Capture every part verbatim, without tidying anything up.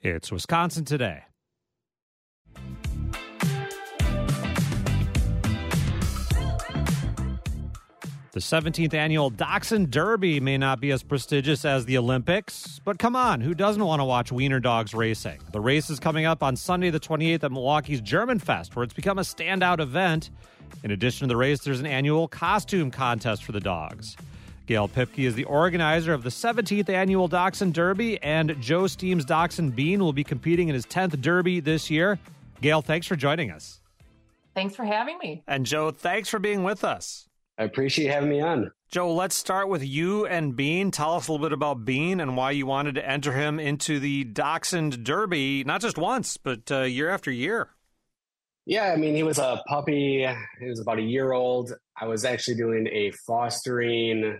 It's Wisconsin Today. The seventeenth annual Dachshund Derby may not be as prestigious as the Olympics, but come on, who doesn't want to watch wiener dogs racing? The race is coming up on Sunday the twenty-eighth at Milwaukee's German Fest, where it's become a standout event. In addition to the race, there's an annual costume contest for the dogs. Gail Pipke is the organizer of the seventeenth annual Dachshund Derby, and Joe Steam's Dachshund Bean will be competing in his tenth Derby this year. Gail, thanks for joining us. Thanks for having me. And Joe, thanks for being with us. I appreciate having me on. Joe, let's start with you and Bean. Tell us a little bit about Bean and why you wanted to enter him into the Dachshund Derby, not just once, but uh, year after year. Yeah, I mean, he was a puppy. He was about a year old. I was actually doing a fostering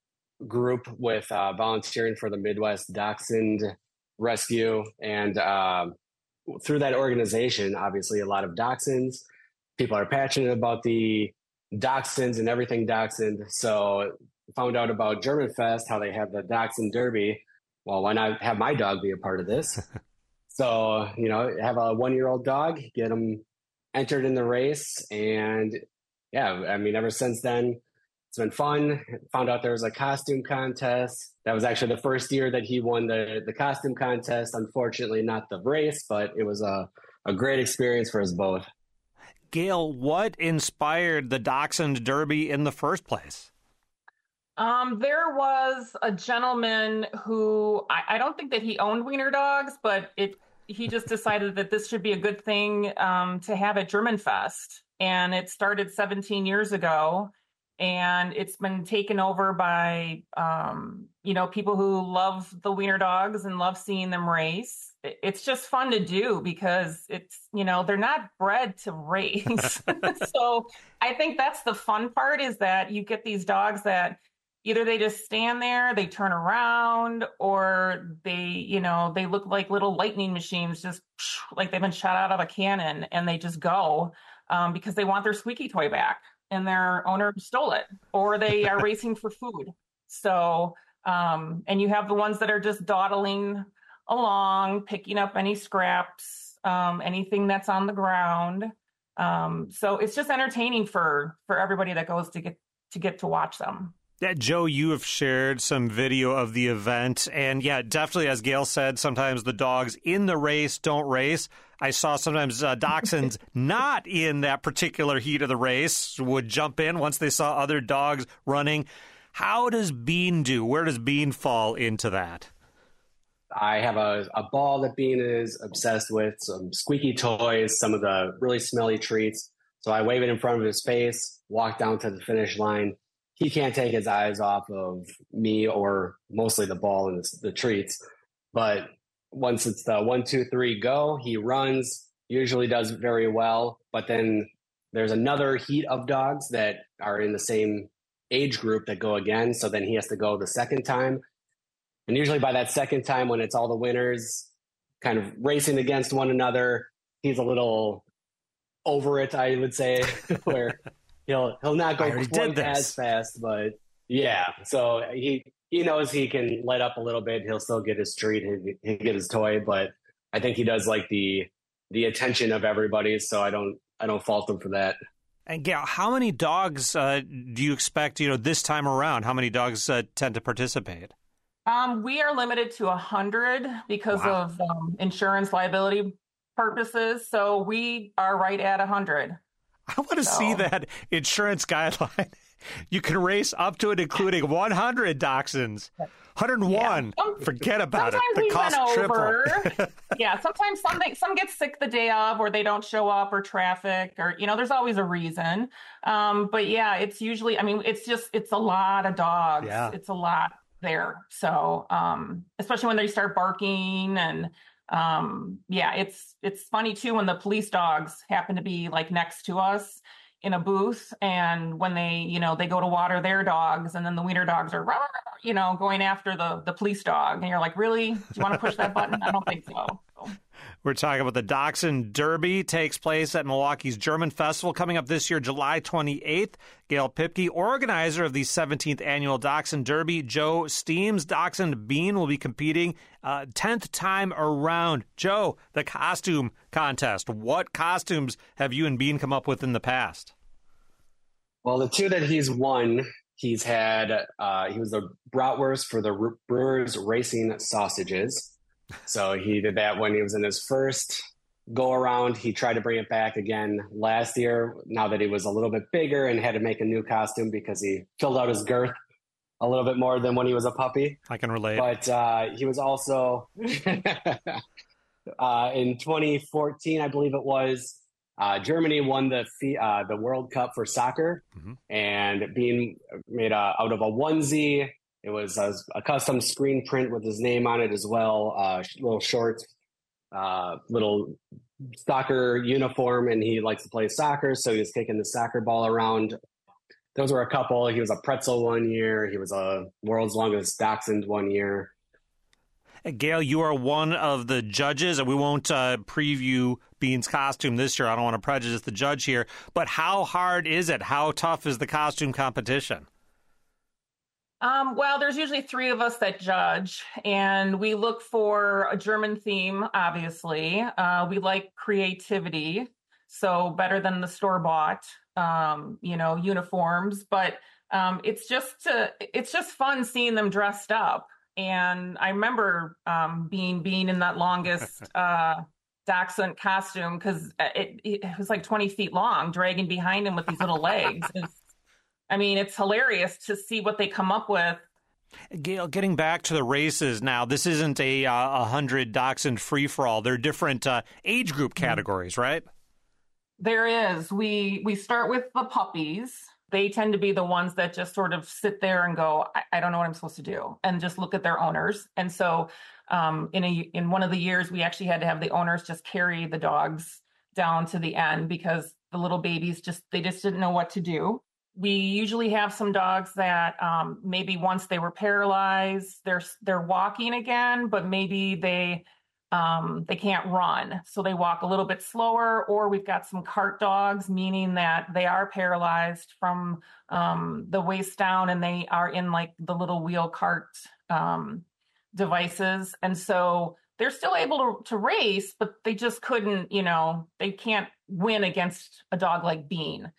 group with uh, volunteering for the Midwest Dachshund Rescue. And uh, through that organization, obviously, a lot of dachshunds. People are passionate about the dachshunds and everything dachshund. So found out about German Fest, how they have the Dachshund Derby. Well, why not have my dog be a part of this? So, you know, have a one-year-old dog, get him entered in the race. And yeah, I mean, ever since then, it's been fun. Found out there was a costume contest. That was actually the first year that he won the, the costume contest. Unfortunately, not the race, but it was a, a great experience for us both. Gail, what inspired the Dachshund Derby in the first place? Um, there was a gentleman who, I, I don't think that he owned wiener dogs, but it he just decided that this should be a good thing um, to have at German Fest. And it started seventeen years ago, and it's been taken over by, um, you know, people who love the wiener dogs and love seeing them race. It's just fun to do because it's, you know, they're not bred to race. So I think that's the fun part, is that you get these dogs that either they just stand there, they turn around, or they, you know, they look like little lightning machines, just like they've been shot out of a cannon, and they just go um, because they want their squeaky toy back and their owner stole it, or they are racing for food. So, um, and you have the ones that are just dawdling along, picking up any scraps, um, anything that's on the ground. Um, so it's just entertaining for for everybody that goes to get to get to watch them. Yeah, Joe, you have shared some video of the event, and yeah, definitely, as Gail said, sometimes the dogs in the race don't race. I saw sometimes uh, dachshunds not in that particular heat of the race would jump in once they saw other dogs running. How does Bean do? Where does Bean fall into that? I have a, a ball that Bean is obsessed with, some squeaky toys, some of the really smelly treats. So I wave it in front of his face, walk down to the finish line. He can't take his eyes off of me, or mostly the ball and the, the treats. But once it's the one, two, three, go, he runs, usually does very well. But then there's another heat of dogs that are in the same age group that go again. So then he has to go the second time. And usually by that second time, when it's all the winners kind of racing against one another, he's a little over it, I would say, where he'll he'll not go quite as fast. But yeah, so he he knows he can let up a little bit. He'll still get his treat. He'll, he'll get his toy. But I think he does like the the attention of everybody. So I don't I don't fault him for that. And Gail, how many dogs uh, do you expect, you know, this time around? How many dogs uh, tend to participate? Um, we are limited to one hundred because wow. of um, insurance liability purposes. So we are right at one hundred. I want to so. see that insurance guideline. You can race up to and including one hundred dachshunds. one hundred one. Yeah. Some, Forget about it. The we cost went triple. Over. Yeah, sometimes some, some get sick the day of, or they don't show up, or traffic, or, you know, there's always a reason. Um, but yeah, it's usually, I mean, it's just, it's a lot of dogs. Yeah. It's a lot there. So, um, especially when they start barking, and um, yeah, it's, it's funny too, when the police dogs happen to be like next to us in a booth, and when they, you know, they go to water their dogs, and then the wiener dogs are, you know, going after the, the police dog. And you're like, really? Do you want to push that button? I don't think so. so. We're talking about the Dachshund Derby. Takes place at Milwaukee's German Festival coming up this year, July twenty-eighth. Gail Pipke, organizer of the seventeenth Annual Dachshund Derby. Joe Steams, Dachshund Bean, will be competing uh, tenth time around. Joe, the costume contest. What costumes have you and Bean come up with in the past? Well, the two that he's won, he's had, uh, he was the bratwurst for the Brewers Racing Sausages. So he did that when he was in his first go around. He tried to bring it back again last year, now that he was a little bit bigger and had to make a new costume because he filled out his girth a little bit more than when he was a puppy. I can relate. But uh, he was also, uh, in twenty fourteen, I believe it was, uh, Germany won the uh, the World Cup for soccer, mm-hmm. and being made a, out of a onesie. It was a, a custom screen print with his name on it as well, uh, little short, uh, little soccer uniform, and he likes to play soccer, so he was kicking the soccer ball around. Those were a couple. He was a pretzel one year. He was a world's longest dachshund one year. Gail, you are one of the judges, and we won't uh, preview Bean's costume this year. I don't want to prejudice the judge here, but how hard is it? How tough is the costume competition? Um, well, there's usually three of us that judge, and we look for a German theme, obviously. Uh, we like creativity, so better than the store-bought, um, you know, uniforms. But um, it's just uh, it's just fun seeing them dressed up. And I remember um, being being in that longest uh, dachshund costume because it, it was like twenty feet long, dragging behind him with these little legs. It's, I mean, it's hilarious to see what they come up with. Gail, getting back to the races now, this isn't a uh, hundred dachshund free-for-all. There are different uh, age group categories, right? There is. We we start with the puppies. They tend to be the ones that just sort of sit there and go, I, I don't know what I'm supposed to do, and just look at their owners. And so um, in a in one of the years, we actually had to have the owners just carry the dogs down to the end because the little babies just, they just didn't know what to do. We usually have some dogs that um, maybe once they were paralyzed, they're they're walking again, but maybe they um, they can't run, so they walk a little bit slower. Or we've got some cart dogs, meaning that they are paralyzed from um, the waist down, and they are in like the little wheel cart um, devices, and so they're still able to, to race, but they just couldn't, you know, they can't win against a dog like Bean.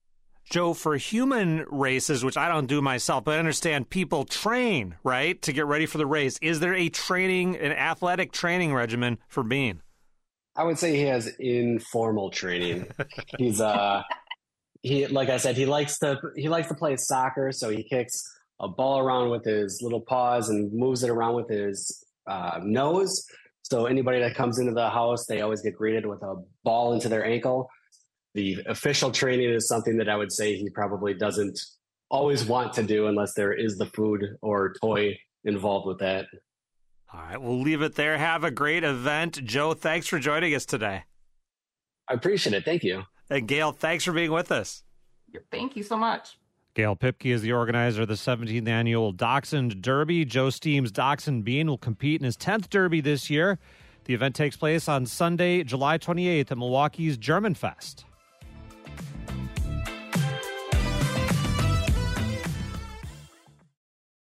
Joe, for human races, which I don't do myself, but I understand people train, right, to get ready for the race. Is there a training, an athletic training regimen for Bean? I would say he has informal training. He's uh, he like I said, he likes to he likes to play soccer, so he kicks a ball around with his little paws and moves it around with his uh, nose. So anybody that comes into the house, they always get greeted with a ball into their ankle. The official training is something that I would say he probably doesn't always want to do unless there is the food or toy involved with that. All right, we'll leave it there. Have a great event. Joe, thanks for joining us today. I appreciate it. Thank you. And Gail, thanks for being with us. Thank you so much. Gail Pipke is the organizer of the seventeenth Annual Dachshund Derby. Joe Steams' Dachshund Bean will compete in his tenth Derby this year. The event takes place on Sunday, July twenty-eighth at Milwaukee's German Fest.